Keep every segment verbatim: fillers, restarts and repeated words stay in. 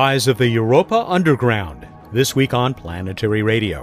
rise of the Europa Underground, this week on Planetary Radio.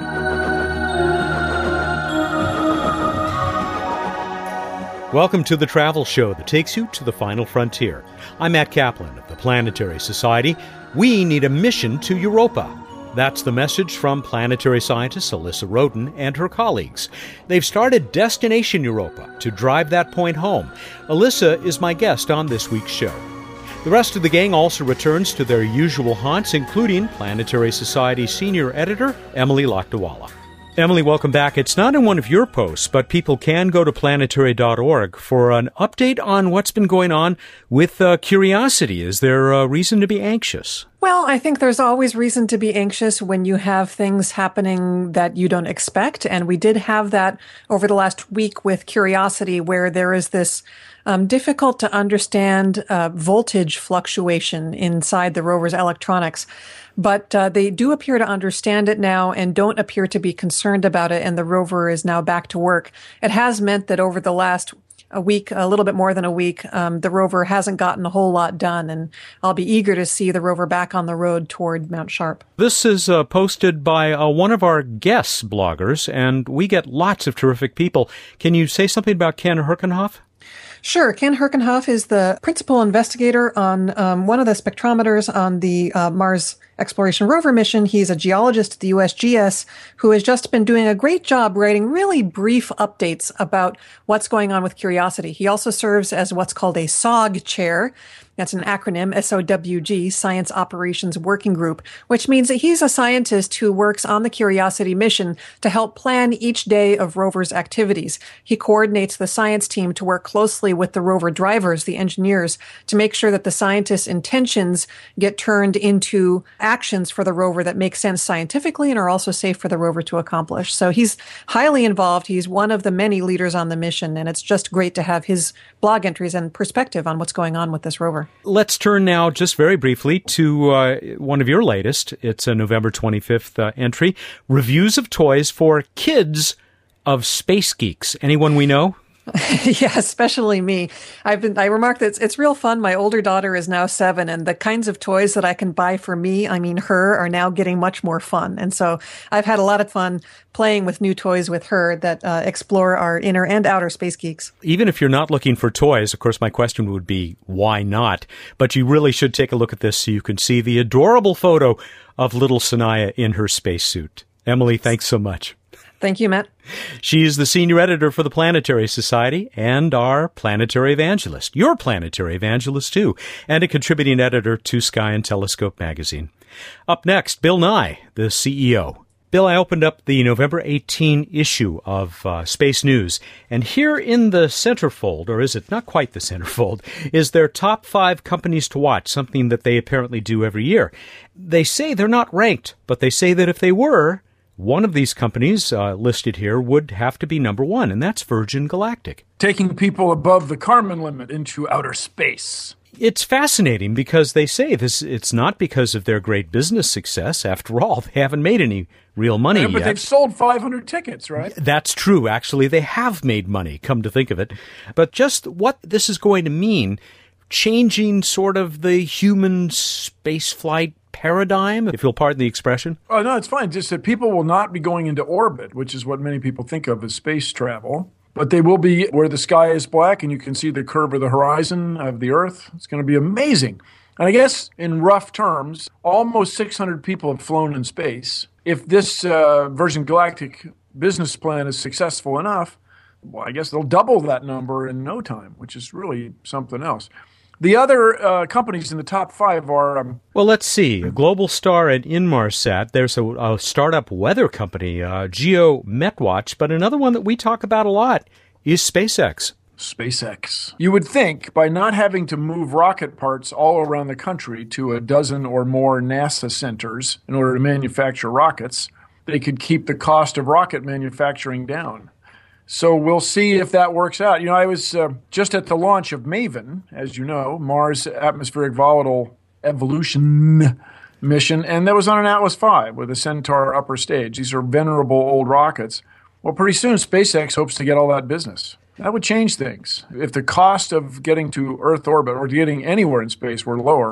Welcome to the travel show that takes you to the final frontier. I'm Matt Kaplan of the Planetary Society. We need a mission to Europa. That's the message from planetary scientist Alyssa Roden and her colleagues. They've started Destination Europa to drive that point home. Alyssa is my guest on this week's show. The rest of the gang also returns to their usual haunts, including Planetary Society senior editor Emily Lakdawalla. Emily, welcome back. It's not in one of your posts, but people can go to planetary dot org for an update on what's been going on with uh, Curiosity. Is there a reason to be anxious? Well, I think there's always reason to be anxious when you have things happening that you don't expect. And we did have that over the last week with Curiosity, where there is this um, difficult to understand uh, voltage fluctuation inside the rover's electronics. But uh, they do appear to understand it now and don't appear to be concerned about it. And the rover is now back to work. It has meant that over the last a week, a little bit more than a week, um, the rover hasn't gotten a whole lot done. And I'll be eager to see the rover back on the road toward Mount Sharp. This is uh, posted by uh, one of our guest bloggers, and we get lots of terrific people. Can you say something about Ken Herkenhoff? Sure. Ken Herkenhoff is the principal investigator on um, one of the spectrometers on the uh, Mars Exploration Rover mission. He's a geologist at the U S G S who has just been doing a great job writing really brief updates about what's going on with Curiosity. He also serves as what's called a S O G chair. That's an acronym, S O W G, Science Operations Working Group, which means that he's a scientist who works on the Curiosity mission to help plan each day of rover's activities. He coordinates the science team to work closely with the rover drivers, the engineers, to make sure that the scientists' intentions get turned into actions for the rover that make sense scientifically and are also safe for the rover to accomplish. So he's highly involved. He's one of the many leaders on the mission, and it's just great to have his blog entries and perspective on what's going on with this rover. Let's turn now, just very briefly, to uh, one of your latest. It's a November twenty-fifth uh, entry. Reviews of toys for kids of space geeks. Anyone we know? Yeah, especially me. I've been, I remarked that it's, it's real fun. My older daughter is now seven, and the kinds of toys that I can buy for me, I mean her, are now getting much more fun. And so I've had a lot of fun playing with new toys with her that uh, explore our inner and outer space geeks. Even if you're not looking for toys, of course, my question would be, why not? But you really should take a look at this so you can see the adorable photo of little Sanaya in her spacesuit. Emily, thanks so much. Thank you, Matt. She is the senior editor for the Planetary Society and our planetary evangelist, your planetary evangelist too, and a contributing editor to Sky and Telescope magazine. Up next, Bill Nye, the C E O. Bill, I opened up the November eighteenth issue of uh, Space News, and here in the centerfold, or is it not quite the centerfold, is their top five companies to watch, something that they apparently do every year. They say they're not ranked, but they say that if they were, one of these companies uh, listed here would have to be number one, and that's Virgin Galactic. Taking people above the Kármán limit into outer space. It's fascinating because they say this. It's not because of their great business success. After all, they haven't made any real money yeah, but yet. But they've sold five hundred tickets, right? That's true. Actually, they have made money, come to think of it. But just what this is going to mean, changing sort of the human spaceflight paradigm, if you'll pardon the expression? Oh, no, it's fine. Just that people will not be going into orbit, which is what many people think of as space travel. But they will be where the sky is black and you can see the curve of the horizon of the Earth. It's going to be amazing. And I guess in rough terms, almost six hundred people have flown in space. If this uh, Virgin Galactic business plan is successful enough, well, I guess they'll double that number in no time, which is really something else. The other uh, companies in the top five are... Um, well, let's see. Globalstar and Inmarsat. There's a, a startup weather company, uh, GeoMetWatch, but another one that we talk about a lot is SpaceX. SpaceX. You would think by not having to move rocket parts all around the country to a dozen or more NASA centers in order to manufacture rockets, they could keep the cost of rocket manufacturing down. So we'll see if that works out. You know, I was uh, just at the launch of MAVEN, as you know, Mars Atmospheric Volatile Evolution mission, and that was on an Atlas five with a Centaur upper stage. These are venerable old rockets. Well, pretty soon SpaceX hopes to get all that business. That would change things. If the cost of getting to Earth orbit or getting anywhere in space were lower,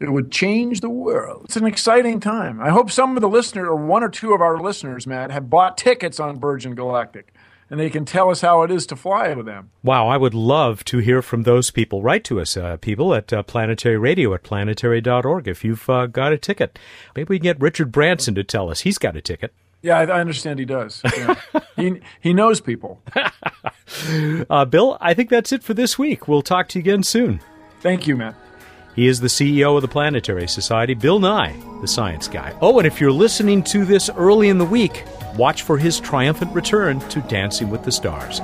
It would change the world. It's an exciting time. I hope some of the listeners, or one or two of our listeners, Matt, have bought tickets on Virgin Galactic, and they can tell us how it is to fly with them. Wow, I would love to hear from those people. Write to us, uh, people, at uh, Planetary Radio at planetary dot org if you've uh, got a ticket. Maybe we can get Richard Branson to tell us he's got a ticket. Yeah, I, I understand he does. Yeah. he he knows people. uh, Bill, I think that's it for this week. We'll talk to you again soon. Thank you, Matt. He is the C E O of the Planetary Society, Bill Nye, the science guy. Oh, and if you're listening to this early in the week, watch for his triumphant return to Dancing with the Stars.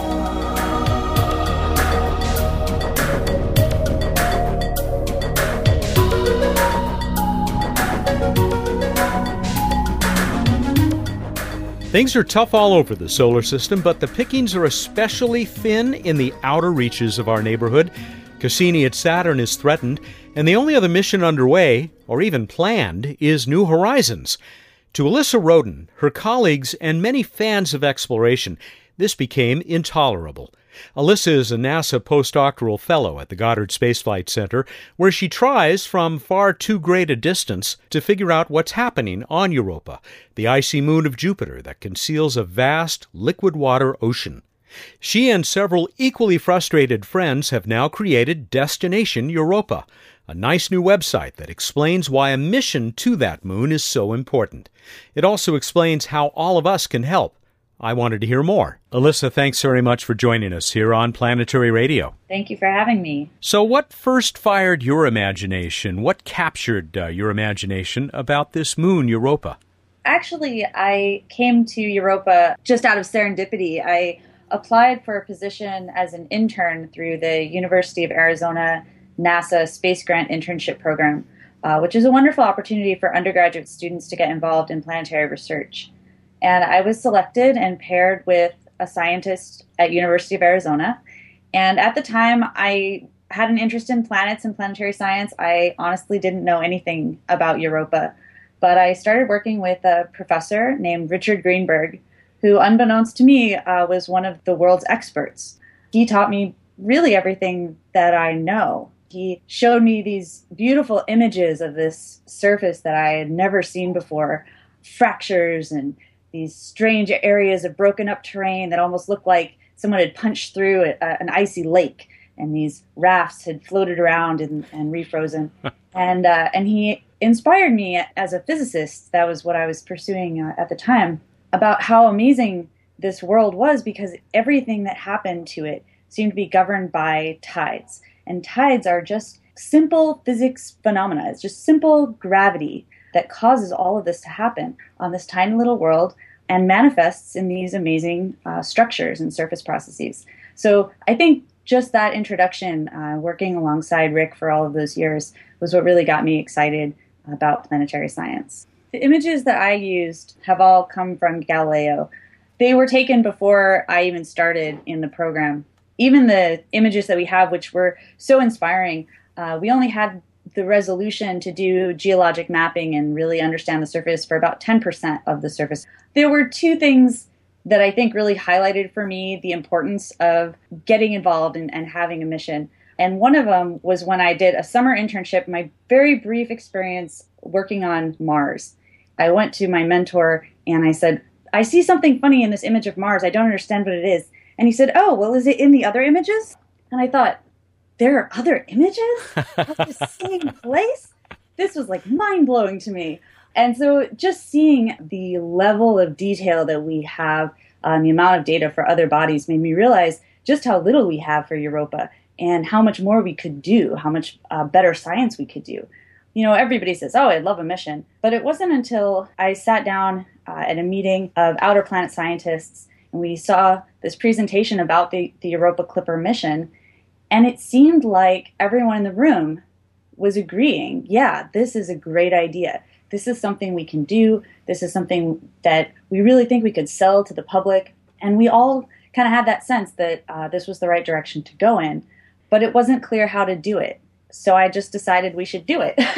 Things are tough all over the solar system, but the pickings are especially thin in the outer reaches of our neighborhood. Cassini at Saturn is threatened, and the only other mission underway, or even planned, is New Horizons. To Alyssa Roden, her colleagues, and many fans of exploration, this became intolerable. Alyssa is a NASA postdoctoral fellow at the Goddard Space Flight Center, where she tries, from far too great a distance, to figure out what's happening on Europa, the icy moon of Jupiter that conceals a vast liquid water ocean. She and several equally frustrated friends have now created Destination Europa, a nice new website that explains why a mission to that moon is so important. It also explains how all of us can help. I wanted to hear more. Alyssa, thanks very much for joining us here on Planetary Radio. Thank you for having me. So what first fired your imagination? What captured uh, your imagination about this moon, Europa? Actually, I came to Europa just out of serendipity. I applied for a position as an intern through the University of Arizona NASA Space Grant Internship Program, uh, which is a wonderful opportunity for undergraduate students to get involved in planetary research. And I was selected and paired with a scientist at University of Arizona. And at the time, I had an interest in planets and planetary science. I honestly didn't know anything about Europa. But I started working with a professor named Richard Greenberg, who, unbeknownst to me, uh, was one of the world's experts. He taught me really everything that I know. He showed me these beautiful images of this surface that I had never seen before, fractures and these strange areas of broken up terrain that almost looked like someone had punched through a, a, an icy lake, and these rafts had floated around and, and refrozen. and uh, and he inspired me as a physicist. That was what I was pursuing uh, at the time, about how amazing this world was, because everything that happened to it seemed to be governed by tides. And tides are just simple physics phenomena. It's just simple gravity that causes all of this to happen on this tiny little world and manifests in these amazing uh, structures and surface processes. So I think just that introduction, uh, working alongside Rick for all of those years, was what really got me excited about planetary science. The images that I used have all come from Galileo. They were taken before I even started in the program. Even the images that we have, which were so inspiring, uh, we only had the resolution to do geologic mapping and really understand the surface for about ten percent of the surface. There were two things that I think really highlighted for me the importance of getting involved and, and having a mission. And one of them was when I did a summer internship, my very brief experience working on Mars. I went to my mentor and I said, I see something funny in this image of Mars. I don't understand what it is. And he said, oh, well, is it in the other images? And I thought, there are other images of the same place? This was like mind-blowing to me. And so just seeing the level of detail that we have, um, the amount of data for other bodies, made me realize just how little we have for Europa and how much more we could do, how much uh, better science we could do. You know, everybody says, oh, I'd love a mission. But it wasn't until I sat down uh, at a meeting of outer planet scientists and we saw this presentation about the, the Europa Clipper mission. And it seemed like everyone in the room was agreeing, yeah, this is a great idea. This is something we can do. This is something that we really think we could sell to the public. And we all kind of had that sense that uh, this was the right direction to go in. But it wasn't clear how to do it. So I just decided we should do it.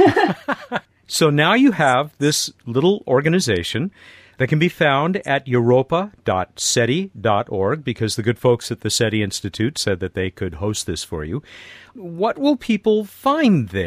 So now you have this little organization that can be found at europa dot seti dot org, because the good folks at the SETI Institute said that they could host this for you. What will people find there? Well,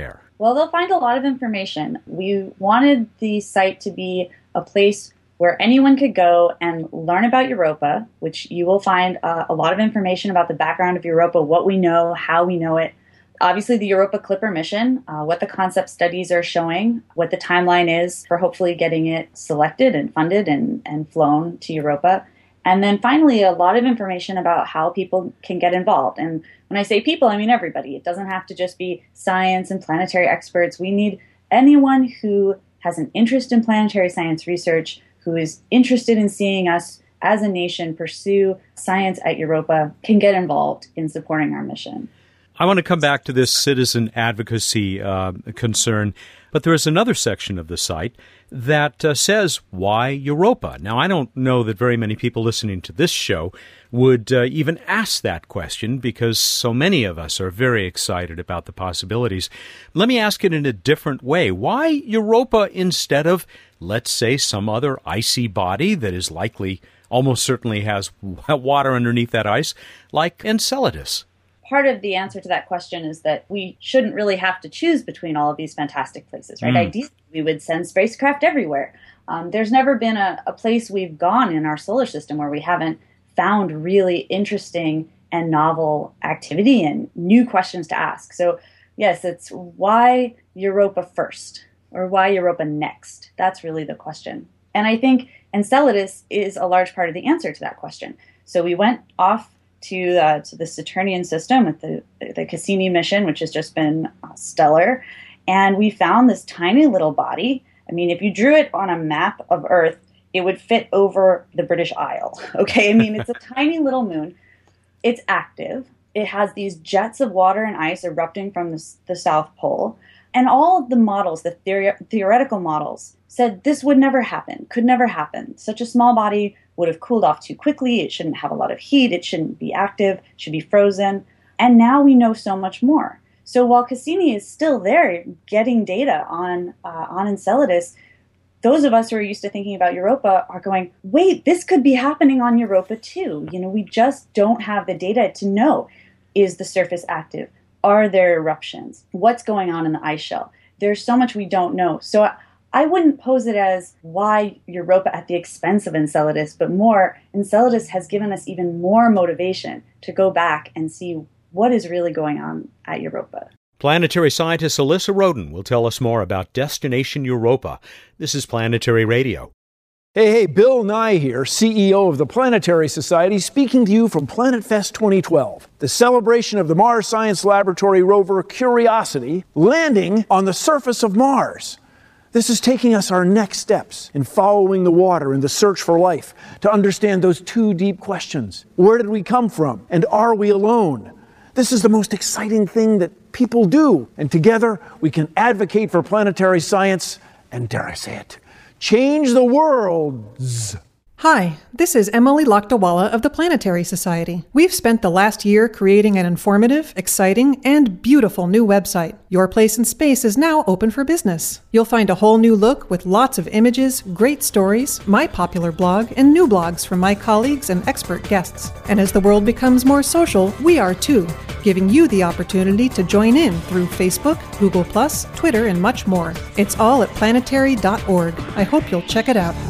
Well, they'll find a lot of information. We wanted the site to be a place where anyone could go and learn about Europa, which you will find uh, a lot of information about the background of Europa, what we know, how we know it. Obviously, the Europa Clipper mission, uh, what the concept studies are showing, what the timeline is for hopefully getting it selected and funded and, and flown to Europa. And then finally, a lot of information about how people can get involved. And when I say people, I mean everybody. It doesn't have to just be science and planetary experts. We need anyone who has an interest in planetary science research, who is interested in seeing us as a nation pursue science at Europa, can get involved in supporting our mission. I want to come back to this citizen advocacy uh, concern, but there is another section of the site that uh, says, why Europa? Now, I don't know that very many people listening to this show would uh, even ask that question because so many of us are very excited about the possibilities. Let me ask it in a different way. Why Europa instead of, let's say, some other icy body that is likely, almost certainly has water underneath that ice, like Enceladus? Part of the answer to that question is that we shouldn't really have to choose between all of these fantastic places, right? Mm. Ideally, we would send spacecraft everywhere. Um, there's never been a, a place we've gone in our solar system where we haven't found really interesting and novel activity and new questions to ask. So, yes, it's why Europa first or why Europa next? That's really the question. And I think Enceladus is a large part of the answer to that question. So we went off to uh, to the Saturnian system with the, the Cassini mission, which has just been uh, stellar. And we found this tiny little body. I mean, if you drew it on a map of Earth, it would fit over the British Isle. Okay, I mean, it's a tiny little moon. It's active. It has these jets of water and ice erupting from the, the South Pole. And all of the models, the theori- theoretical models, said this would never happen, could never happen. Such a small body would have cooled off too quickly. It shouldn't have a lot of heat. It shouldn't be active. It should be frozen. And now we know so much more. So while Cassini is still there getting data on uh, on Enceladus, those of us who are used to thinking about Europa are going, wait, this could be happening on Europa too. You know, we just don't have the data to know. Is the surface active? Are there eruptions? What's going on in the ice shell? There's so much we don't know. So I wouldn't pose it as why Europa at the expense of Enceladus, but more, Enceladus has given us even more motivation to go back and see what is really going on at Europa. Planetary scientist Alyssa Roden will tell us more about Destination Europa. This is Planetary Radio. Hey, hey, Bill Nye here, C E O of the Planetary Society, speaking to you from Planet Fest twenty twelve, the celebration of the Mars Science Laboratory rover Curiosity landing on the surface of Mars. This is taking us our next steps in following the water in the search for life to understand those two deep questions. Where did we come from? And are we alone? This is the most exciting thing that people do. And together we can advocate for planetary science and, dare I say it, change the world's. Hi, this is Emily Lakdawala of the Planetary Society. We've spent the last year creating an informative, exciting, and beautiful new website. Your Place in Space is now open for business. You'll find a whole new look with lots of images, great stories, my popular blog, and new blogs from my colleagues and expert guests. And as the world becomes more social, we are too, giving you the opportunity to join in through Facebook, Google plus, Twitter, and much more. It's all at planetary dot org. I hope you'll check it out.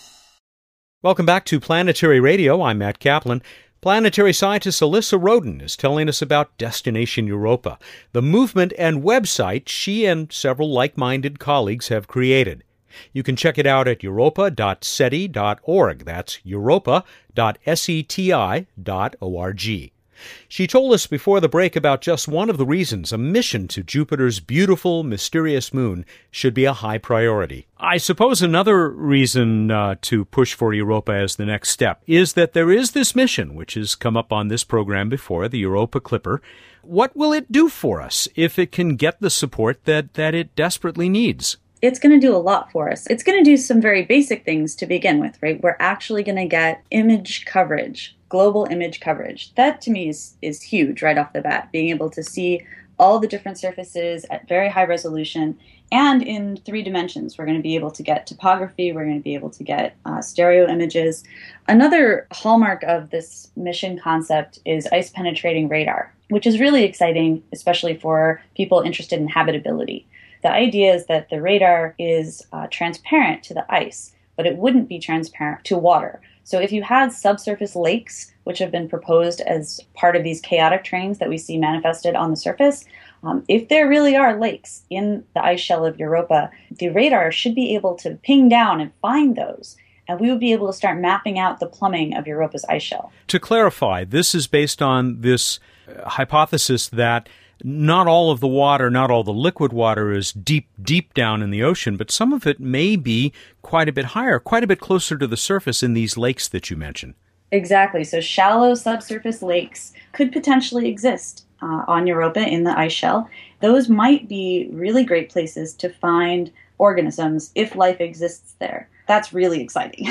Welcome back to Planetary Radio. I'm Matt Kaplan. Planetary scientist Alyssa Roden is telling us about Destination Europa, the movement and website she and several like-minded colleagues have created. You can check it out at europa dot seti dot org. That's europa dot seti dot org. She told us before the break about just one of the reasons a mission to Jupiter's beautiful, mysterious moon should be a high priority. I suppose another reason uh, to push for Europa as the next step is that there is this mission, which has come up on this program before, the Europa Clipper. What will it do for us if it can get the support that, that it desperately needs? It's going to do a lot for us. It's going to do some very basic things to begin with, right? We're actually going to get image coverage, global image coverage. That to me is, is huge right off the bat, being able to see all the different surfaces at very high resolution and in three dimensions. We're going to be able to get topography. We're going to be able to get uh, stereo images. Another hallmark of this mission concept is ice-penetrating radar, which is really exciting, especially for people interested in habitability. The idea is that the radar is uh, transparent to the ice, but it wouldn't be transparent to water. So if you had subsurface lakes, which have been proposed as part of these chaotic terrains that we see manifested on the surface, um, if there really are lakes in the ice shell of Europa, the radar should be able to ping down and find those. And we would be able to start mapping out the plumbing of Europa's ice shell. To clarify, this is based on this uh, hypothesis that not all of the water, not all the liquid water is deep, deep down in the ocean, but some of it may be quite a bit higher, quite a bit closer to the surface in these lakes that you mentioned. Exactly. So shallow subsurface lakes could potentially exist uh, on Europa in the ice shell. Those might be really great places to find organisms if life exists there. That's really exciting.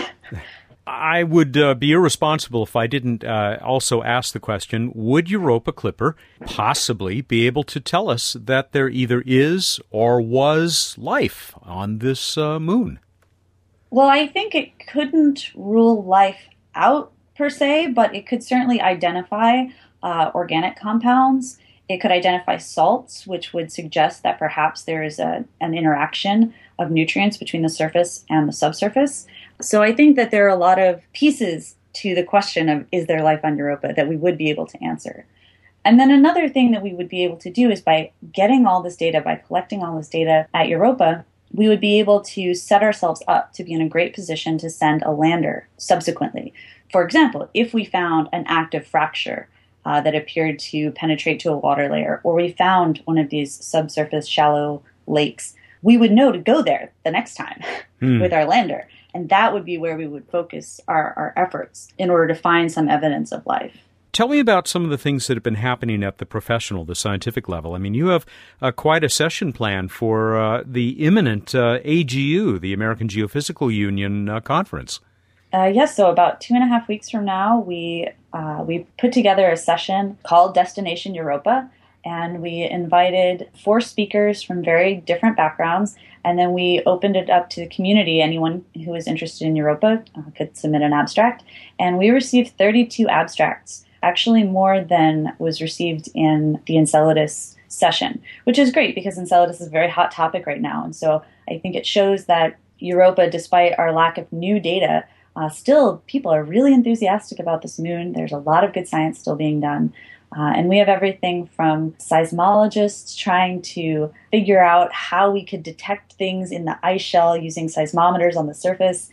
I would uh, be irresponsible if I didn't uh, also ask the question, would Europa Clipper possibly be able to tell us that there either is or was life on this uh, moon? Well, I think it couldn't rule life out per se, but it could certainly identify uh, organic compounds. It could identify salts, which would suggest that perhaps there is a, an interaction of nutrients between the surface and the subsurface. So I think that there are a lot of pieces to the question of is there life on Europa that we would be able to answer. And then another thing that we would be able to do is by getting all this data, by collecting all this data at Europa, we would be able to set ourselves up to be in a great position to send a lander subsequently. For example, if we found an active fracture uh, that appeared to penetrate to a water layer, or we found one of these subsurface shallow lakes, we would know to go there the next time hmm. with our lander. And that would be where we would focus our, our efforts in order to find some evidence of life. Tell me about some of the things that have been happening at the professional, the scientific level. I mean, you have uh, quite a session plan for uh, the imminent uh, A G U, the American Geophysical Union uh, conference. Uh, yes, so about two and a half weeks from now, we uh, we put together a session called Destination Europa, and we invited four speakers from very different backgrounds, and then we opened it up to the community. Anyone who was interested in Europa uh, could submit an abstract, and we received thirty-two abstracts, actually more than was received in the Enceladus session, which is great because Enceladus is a very hot topic right now. And so I think it shows that Europa, despite our lack of new data, uh, still people are really enthusiastic about this moon. There's a lot of good science still being done. Uh, and we have everything from seismologists trying to figure out how we could detect things in the ice shell using seismometers on the surface,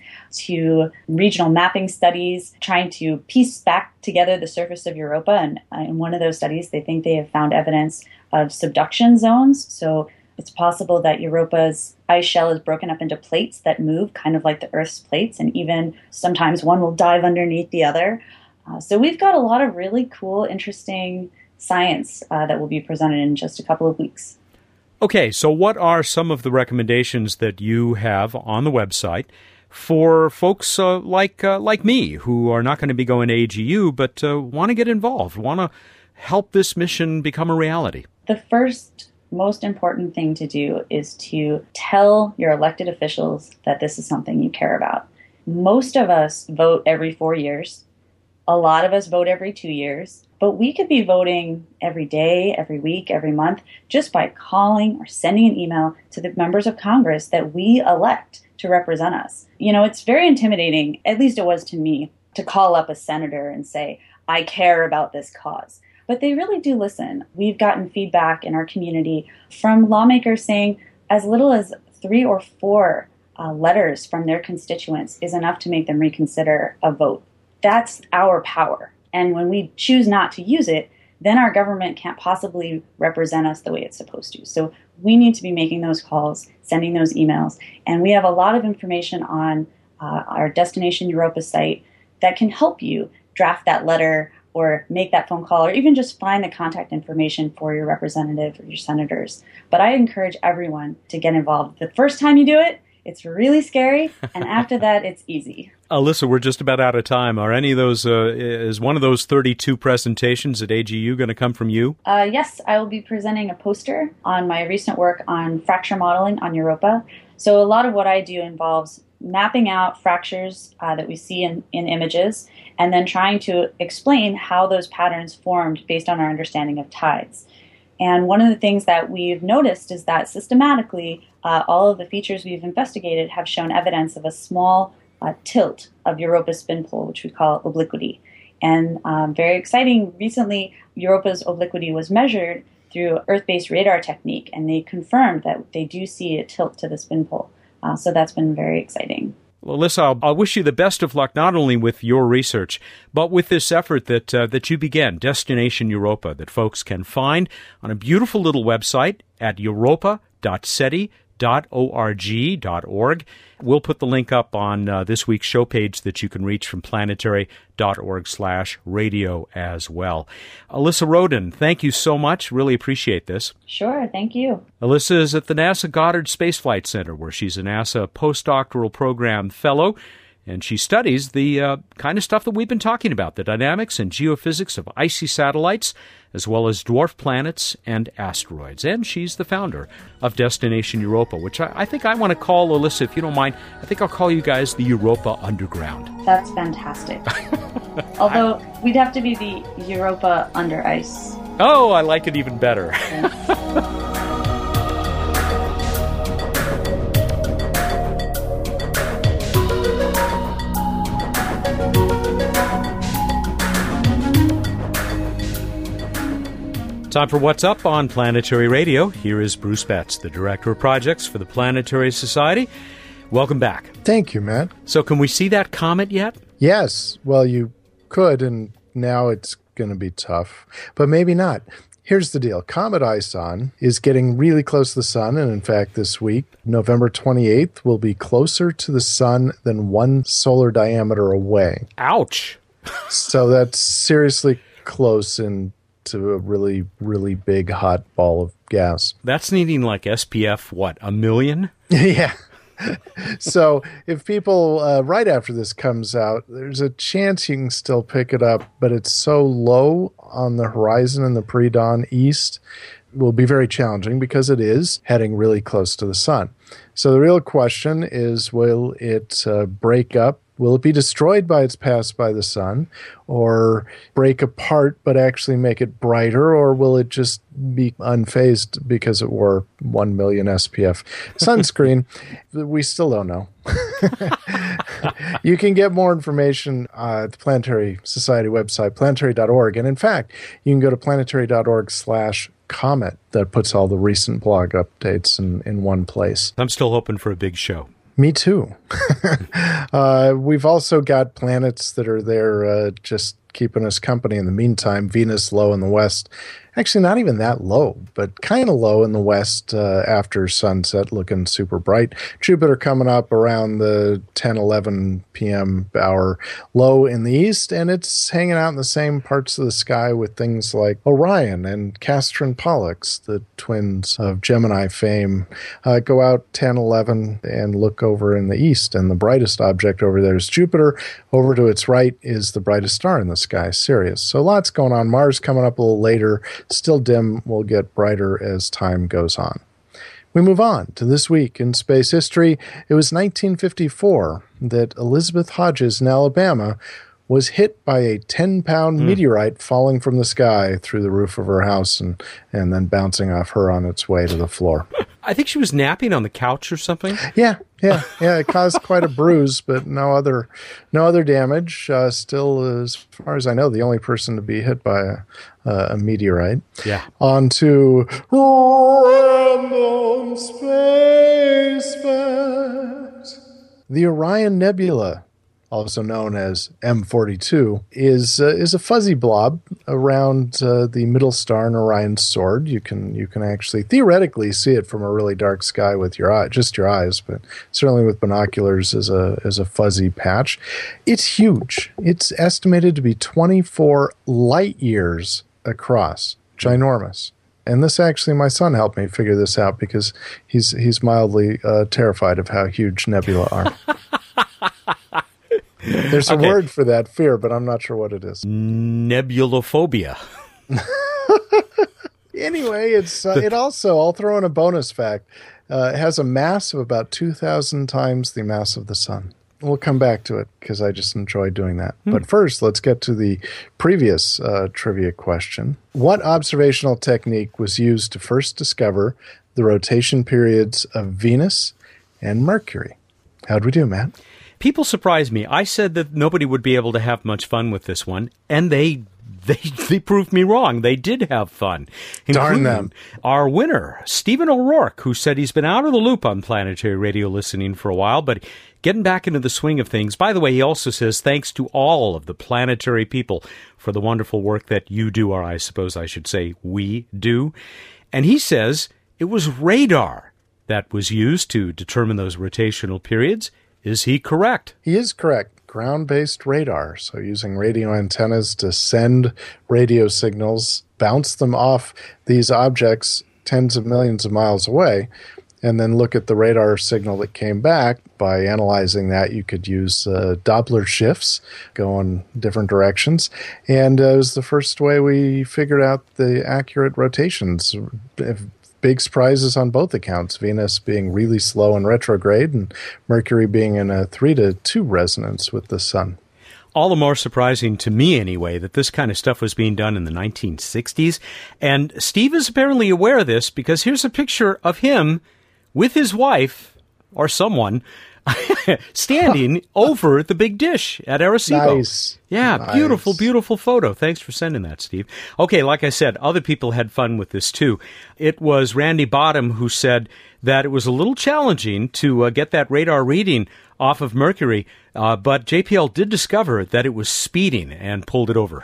to regional mapping studies trying to piece back together the surface of Europa. And uh, in one of those studies, they think they have found evidence of subduction zones. So it's possible that Europa's ice shell is broken up into plates that move, kind of like the Earth's plates, and even sometimes one will dive underneath the other. Uh, so we've got a lot of really cool, interesting science uh, that will be presented in just a couple of weeks. Okay, so what are some of the recommendations that you have on the website for folks uh, like uh, like me who are not going to be going to A G U but uh, want to get involved, want to help this mission become a reality? The first most important thing to do is to tell your elected officials that this is something you care about. Most of us vote every four years. A lot of us vote every two years, but we could be voting every day, every week, every month, just by calling or sending an email to the members of Congress that we elect to represent us. You know, it's very intimidating, at least it was to me, to call up a senator and say, I care about this cause. But they really do listen. We've gotten feedback in our community from lawmakers saying as little as three or four uh, letters from their constituents is enough to make them reconsider a vote. That's our power. And when we choose not to use it, then our government can't possibly represent us the way it's supposed to. So we need to be making those calls, sending those emails. And we have a lot of information on uh, our Destination Europa site that can help you draft that letter or make that phone call or even just find the contact information for your representative or your senators. But I encourage everyone to get involved. The first time you do it, it's really scary, and after that, it's easy. Alyssa, we're just about out of time. Are any of those, uh, is one of those thirty-two presentations at A G U going to come from you? Uh, yes, I will be presenting a poster on my recent work on fracture modeling on Europa. So a lot of what I do involves mapping out fractures uh, that we see in, in images, and then trying to explain how those patterns formed based on our understanding of tides. And one of the things that we've noticed is that systematically, uh, all of the features we've investigated have shown evidence of a small uh, tilt of Europa's spin pole, which we call obliquity. And um, very exciting, recently Europa's obliquity was measured through Earth-based radar technique, and they confirmed that they do see a tilt to the spin pole. Uh, so that's been very exciting. Well, Alyssa, I'll, I wish you the best of luck, not only with your research, but with this effort that uh, that you began, Destination Europa, that folks can find on a beautiful little website at europa dot seti dot org dot org. We'll put the link up on uh, this week's show page that you can reach from planetary dot org slash radio as well. Alyssa Rodin, thank you so much. Really appreciate this. Sure, thank you. Alyssa is at the NASA Goddard Space Flight Center, where she's a NASA postdoctoral program fellow, and she studies the uh, kind of stuff that we've been talking about, the dynamics and geophysics of icy satellites, as well as dwarf planets and asteroids. And she's the founder of Destination Europa, which I, I think I want to call, Alyssa, if you don't mind, I think I'll call you guys the Europa Underground. That's fantastic. Although we'd have to be the Europa Under Ice. Oh, I like it even better. Time for What's Up on Planetary Radio. Here is Bruce Betts, the Director of Projects for the Planetary Society. Welcome back. Thank you, Matt. So can we see that comet yet? Yes. Well, you could, and now it's going to be tough. But maybe not. Here's the deal. Comet Ison is getting really close to the sun, and in fact, this week, November twenty-eighth, will be closer to the sun than one solar diameter away. Ouch. So that's seriously close in to a really, really big hot ball of gas. That's needing like S P F, what, a million? Yeah. So if people, uh, right after this comes out, there's a chance you can still pick it up, but it's so low on the horizon in the pre-dawn east, it will be very challenging because it is heading really close to the sun. So the real question is, will it uh, break up? Will it be destroyed by its pass by the sun, or break apart but actually make it brighter, or will it just be unfazed because it wore one million S P F sunscreen? We still don't know. You can get more information uh, at the Planetary Society website, planetary dot org. And in fact, you can go to planetary dot org slash comet. That puts all the recent blog updates in, in one place. I'm still hoping for a big show. Me too. uh, we've also got planets that are there uh, just keeping us company in the meantime. Venus low in the west. Actually, not even that low, but kind of low in the west uh, after sunset, looking super bright. Jupiter coming up around the ten, eleven p.m. hour, low in the east, and it's hanging out in the same parts of the sky with things like Orion and Castor and Pollux, the twins of Gemini fame. Uh, go out ten, eleven and look over in the east, and the brightest object over there is Jupiter. Over to its right is the brightest star in the sky, Sirius. So lots going on. Mars coming up a little later. Still dim, will get brighter as time goes on. We move on to this week in space history. It was nineteen fifty-four that Elizabeth Hodges in Alabama was hit by a ten-pound mm. meteorite falling from the sky through the roof of her house and, and then bouncing off her on its way to the floor. I think she was napping on the couch or something. Yeah, yeah, yeah. It caused quite a bruise, but no other, no other damage. Uh, still, as far as I know, the only person to be hit by a, uh, a meteorite. Yeah. On to random space facts. The Orion Nebula, also known as M forty-two, is uh, is a fuzzy blob around uh, the middle star in Orion's sword. You can you can actually theoretically see it from a really dark sky with your eye, just your eyes, but certainly with binoculars as a as a fuzzy patch. It's huge. It's estimated to be twenty-four light years across. Ginormous. And this actually, my son helped me figure this out because he's he's mildly uh, terrified of how huge nebula are. There's a okay. word for that fear, but I'm not sure what it is. Nebulophobia. Anyway, it's uh, it also, I'll throw in a bonus fact, uh, it has a mass of about two thousand times the mass of the sun. We'll come back to it because I just enjoy doing that. Hmm. But first, let's get to the previous uh, trivia question. What observational technique was used to first discover the rotation periods of Venus and Mercury? How'd we do, Matt? People surprised me. I said that nobody would be able to have much fun with this one, and they they they proved me wrong. They did have fun. Darn them. Our winner, Stephen O'Rourke, who said he's been out of the loop on planetary radio listening for a while, but getting back into the swing of things. By the way, he also says thanks to all of the planetary people for the wonderful work that you do, or I suppose I should say we do. And he says it was radar that was used to determine those rotational periods. Is he correct? He is correct. Ground-based radar, so using radio antennas to send radio signals, bounce them off these objects tens of millions of miles away, and then look at the radar signal that came back. By analyzing that, you could use uh, Doppler shifts, go in different directions, and uh, it was the first way we figured out the accurate rotations. If Big surprises on both accounts, Venus being really slow and retrograde, and Mercury being in a three to two resonance with the Sun. All the more surprising to me, anyway, that this kind of stuff was being done in the nineteen sixties. And Steve is apparently aware of this, because here's a picture of him with his wife, or someone, standing over the big dish at Arecibo. Nice. Yeah, nice. Beautiful, beautiful photo. Thanks for sending that, Steve. Okay, like I said, other people had fun with this too. It was Randy Bottom who said that it was a little challenging to uh, get that radar reading off of Mercury, uh, but J P L did discover that it was speeding and pulled it over.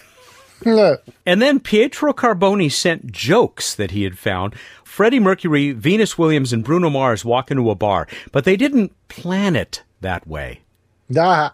And then Pietro Carboni sent jokes that he had found. Freddie Mercury, Venus Williams, and Bruno Mars walk into a bar, but they didn't plan it that way. All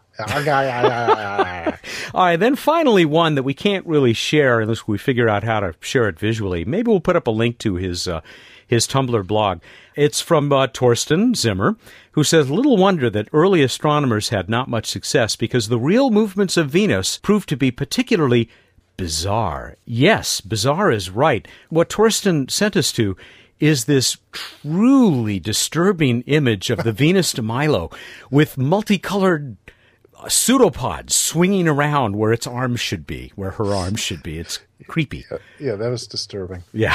right, then finally one that we can't really share unless we figure out how to share it visually. Maybe we'll put up a link to his uh, his Tumblr blog. It's from uh, Torsten Zimmer, who says, little wonder that early astronomers had not much success because the real movements of Venus proved to be particularly bizarre. Yes, bizarre is right. What Torsten sent us to is this truly disturbing image of the Venus de Milo with multicolored pseudopods swinging around where its arms should be, where her arms should be. It's creepy. Yeah, yeah that was disturbing. Yeah.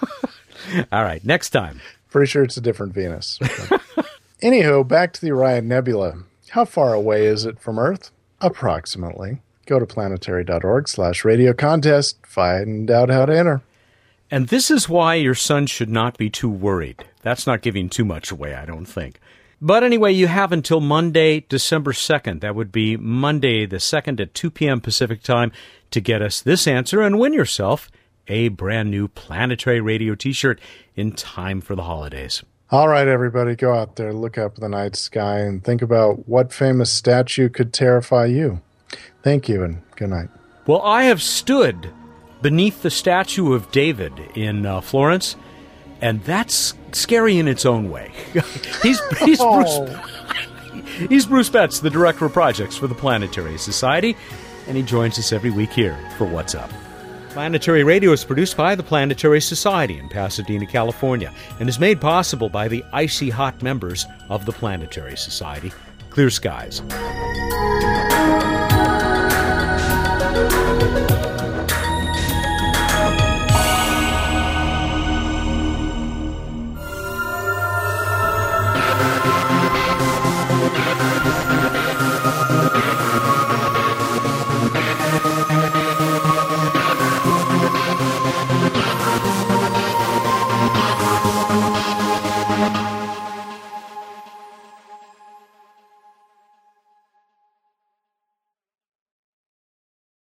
All right, next time. Pretty sure it's a different Venus. Anywho, back to the Orion Nebula. How far away is it from Earth? Approximately. Go to planetary.org slash radio contest. Find out how to enter. And this is why your son should not be too worried. That's not giving too much away, I don't think. But anyway, you have until Monday, December second. That would be Monday the second at two p.m. Pacific time to get us this answer and win yourself a brand new Planetary Radio t-shirt in time for the holidays. All right, everybody, go out there, look up at the night sky, and think about what famous statue could terrify you. Thank you, and good night. Well, I have stood beneath the statue of David in uh, Florence, and that's scary in its own way. he's he's, oh. Bruce, he's Bruce Betts, the Director of Projects for the Planetary Society, and he joins us every week here for What's Up. Planetary Radio is produced by the Planetary Society in Pasadena, California, and is made possible by the icy hot members of the Planetary Society. Clear skies. Thank you.